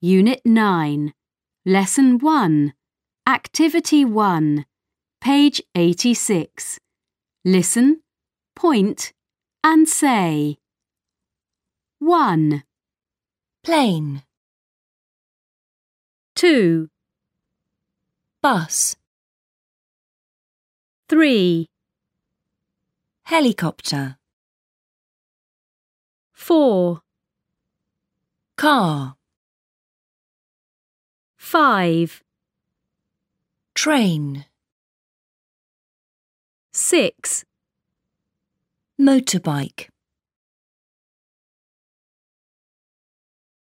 Unit 9, Lesson 1, Activity 1, page 86. Listen, point and say. 1, plane, 2, bus, 3, helicopter, 4, car, 5, train, 6, motorbike.